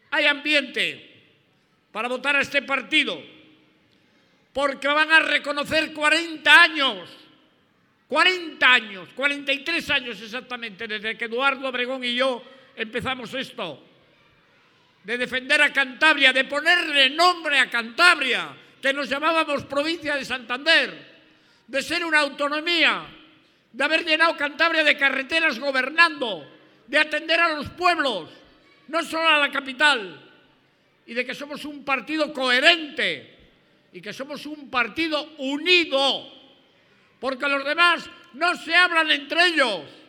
hay ambiente para votar a este partido, porque van a reconocer 40 años, 43 años exactamente, desde que Eduardo Obregón y yo empezamos esto, de defender a Cantabria, de ponerle nombre a Cantabria, que nos llamábamos provincia de Santander, de ser una autonomía, de haber llenado Cantabria de carreteras gobernando, de atender a los pueblos, no solo a la capital, y de que somos un partido coherente y que somos un partido unido, porque los demás no se hablan entre ellos,